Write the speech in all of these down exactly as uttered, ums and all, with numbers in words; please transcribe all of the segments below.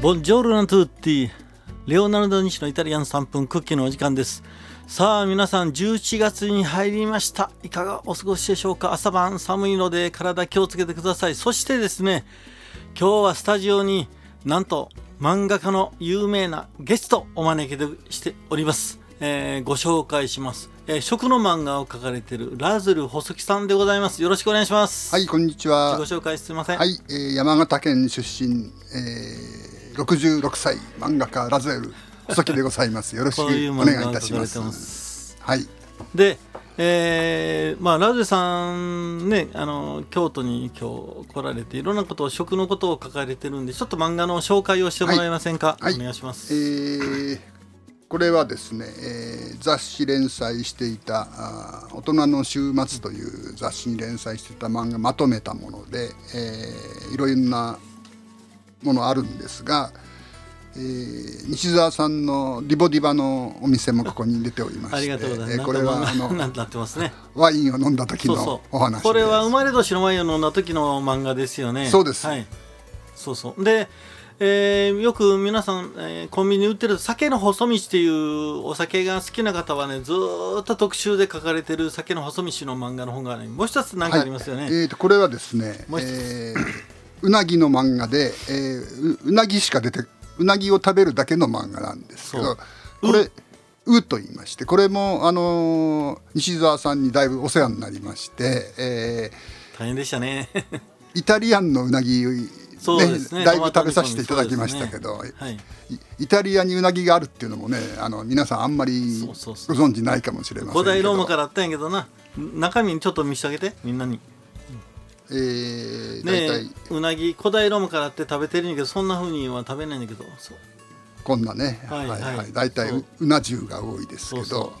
ボンジョルノトゥッティ、レオナルド西のイタリアンさんぷんクッキーのお時間です。さあ皆さん、じゅういちがつに入りました。いかがお過ごしでしょうか。朝晩寒いので体気をつけてください。そしてですね、今日はスタジオになんと漫画家の有名なゲストお招きしております。えー、ご紹介します。えー、食の漫画を描かれているラズル細木さんでございます。よろしくお願いします。 はい、こんにちは。 自己紹介すいません。 はい、えー、山形県出身、えー、ろくじゅうろくさい漫画家ラズル細木でございます。よろしくお願いいたします。 ますはい。 で、えーまあ、ラズルさんね、あの京都に今日来られていろんなことを食のことを書かれてるんで、ちょっと漫画の紹介をしてもらえませんか。はい、お願いします。 えー、これはですね、えー、雑誌連載していたあ大人の週末という雑誌に連載していた漫画まとめたもので、えー、いろいろなものあるんですが、えー、西澤さんのディボディバのお店もここに出ておりまして、 ありがとうございます。えー、 これはあのなってますね。 ワインを飲んだ時のお話です。 これは生まれ年のワインを飲んだ時の漫画ですよね。 そうです、 はい、そうそうで、えー、よく皆さん、えー、コンビニに売ってる酒の細道っていうお酒が好きな方はね、ずーっと特集で書かれてる酒の細道の漫画の本がね、もう一つ何かありますよね。はい、 えー、とこれはですね、えー、うなぎの漫画で、えー、う, うなぎしか出てうなぎを食べるだけの漫画なんですけど、これうと言いまして、これも、あのー、西澤さんにだいぶお世話になりまして、えー、大変でしたねイタリアンのうなぎ、ねね、だいぶ食べさせていただきましたけど、ね、はい、イタリアにうなぎがあるっていうのもね、あの皆さんあんまりご存知ないかもしれませんけど、 古代ローマからあったんやけどな、中身にちょっと見せてあげてみんなに。 えー、 ねえ、うなぎ古代ローマからって食べてるんやけど、そんな風には食べないんだけど、そうこんなね、はいはいはい、だいたいうな重が多いですけど、そうそう、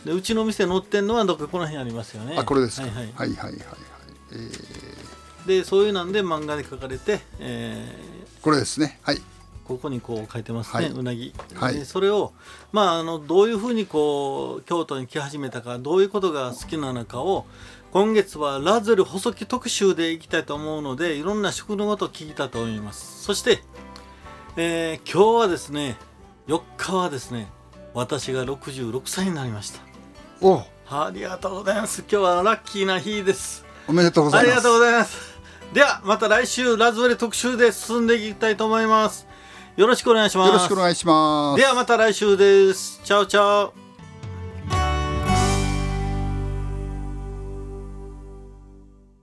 でうちの店載ってんのはどここの辺ありますよね。 あ、これですか。 はいはいはいはいはい、はい、えー、でそういうなんで漫画で書かれて、えー、これですね。はい、 ここにこう書いてますね、はい、うなぎ、 はい、 でそれを、まあ、あのどういうふうにこう京都に来始めたか、どういうことが好きなのかを今月はラズル細木特集でいきたいと思うので、いろんな食のことを聞きたいと思います。そして、えー、今日はですね、よっかはですね、私がろくじゅうろくさいになりました。 お、 ありがとうございます。今日はラッキーな日です。 おめでとうございます。 ありがとうございます。ではまた来週ラズベリ特集で進んでいきたいと思います。よろしくお願いします。 よろしくお願いします。 ではまた来週です。チャオチャオ。